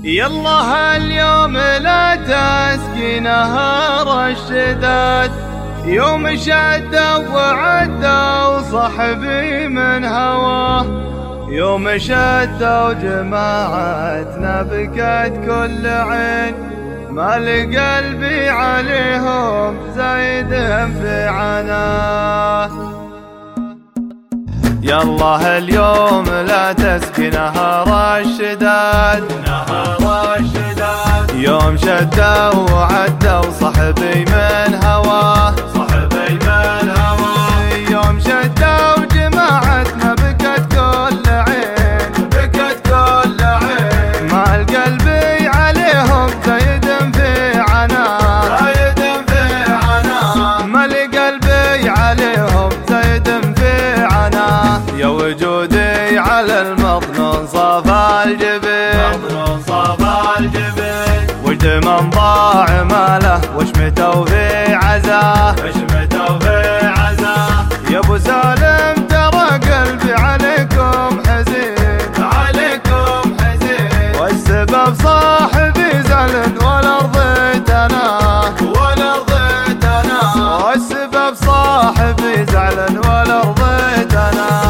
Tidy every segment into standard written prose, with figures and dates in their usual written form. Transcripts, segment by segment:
يلا هاليوم لا تسقي نهار الشداد، يوم شدة وعدة وصحبي من هواه، يوم شدة وجماعتنا بكت كل عين، مال قلبي عليهم زايدهم في عناه. يلا هاليوم لا تسقي نهار الشداد، يوم شدة وعدة وصحبي من هواه، يوم شدة وجماعتنا بكت كل عين، مال قلبي عليهم زايد في عناه، مال قلبي عليهم زايد في عناه. يا وجودي على المظنون صفى الجبين، وجد من ضاع ماله وشمته في عزاه، يا ابو سالم ترى قلبي عليكم حزين، والسبب صاحبي زعل ولا رضيت انا، والسبب صاحبي زعل ولا رضيت انا.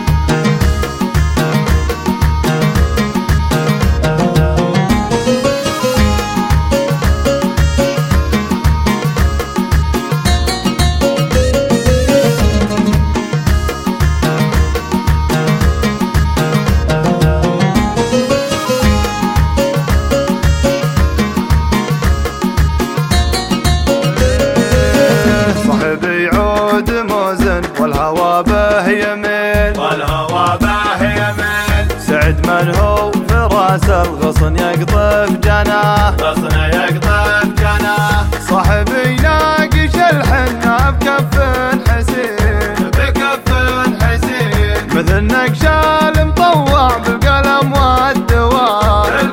بيعود موزن والهوى به يميل، سعد من هو في راس الغصن يقطف جناه، صاحبي ناقش الحنة بكف حسين، مثل نقشال مطوع بالقلم والدواء،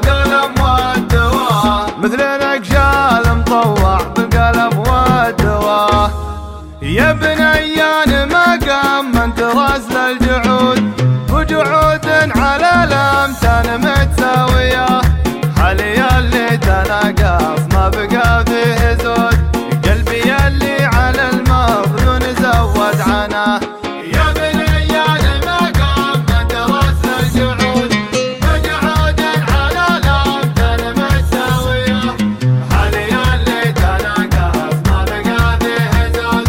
مثل نقشال مطوع بالقلم والدواء. يا بنيان ما قام من تراس للجعود، وجعود على الامتان متساويه، حاليا اللي تناقص ما بقى فيه زود، قلبي اللي على المظنون زود عناه. يا بنيان ما قام من تراس للجعود، وجعود على الامتان متساويه، حاليا اللي تناقص ما بقى فيه زود،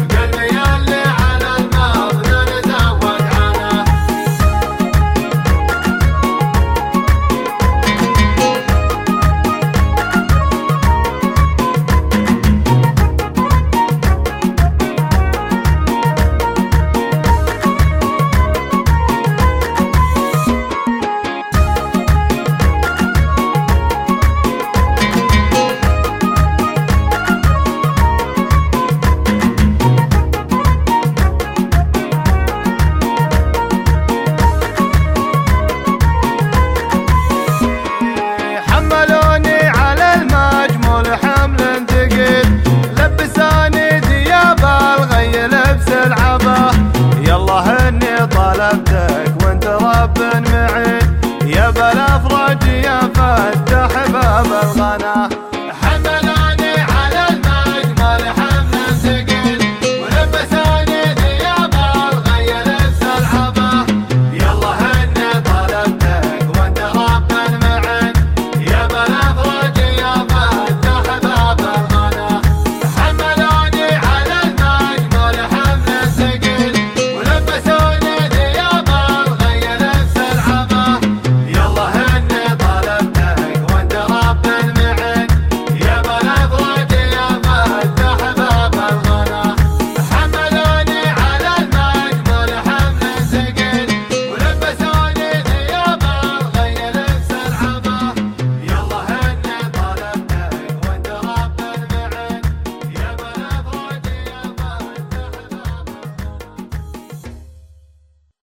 يلا هني طلبتك وانت رب معين، يا بالافرج يا فتح باب الغنى.